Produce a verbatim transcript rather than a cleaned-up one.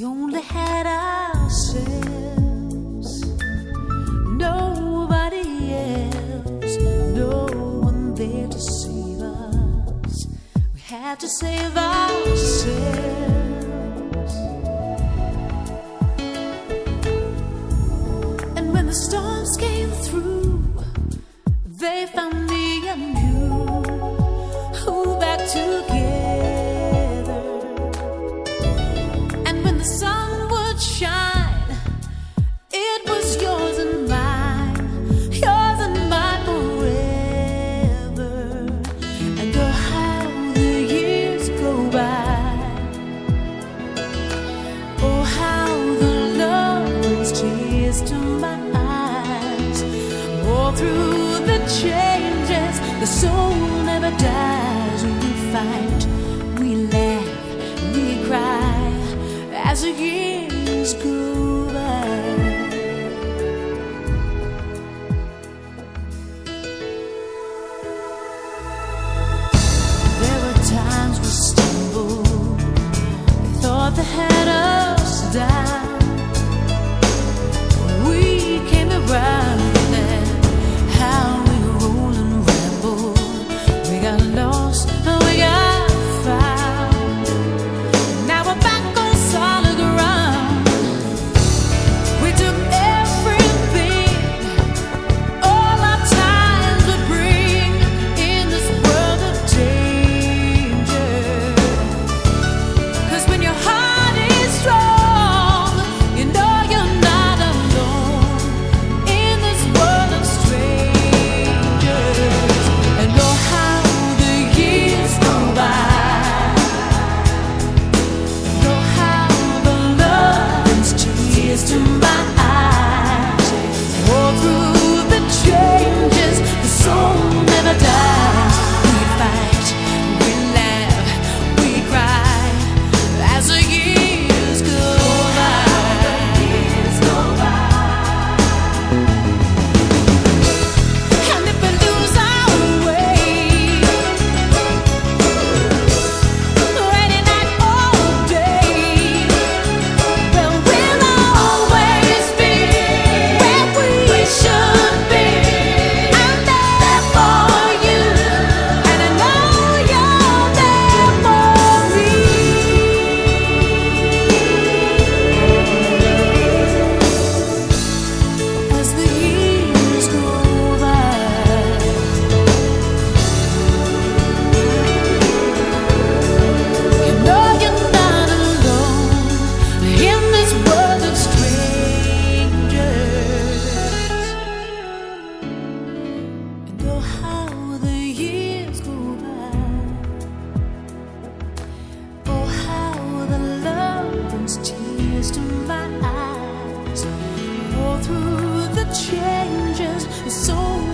only had ourselves, nobody else, no one there to save us. We had to save ourselves. And when the storms came through, they found me and you, who back together. And when the sun would shine, it was yours and mine, yours and mine forever. And oh, how the years go by, oh, how the love brings tears to my eyes. All through the changes, the soul never dies. We fight, we laugh, we cry as the years go by. There were times we stumbled, we thought they had us down. We came around then, how we roll and ramble. We got lost and we got found. Now we're back on solid ground. We took everything, all our time to bring in this world of danger. 'Cause when your heart is strong, you know you're not alone in this world of strangers. And oh, how the years go by, and oh, how the love brings tears to my eyes. All through the changes, the soul never dies. We fight, we laugh, we cry as the years go by. And if we lose our way, rainy night all day, well, we'll always be where we should be. I'm there for you, and I know you're there for me. As the years go by, you know you're not alone in this world of strangers. And oh, how the years go by, oh, how the love brings tears to my eyes. All through the changes, the soul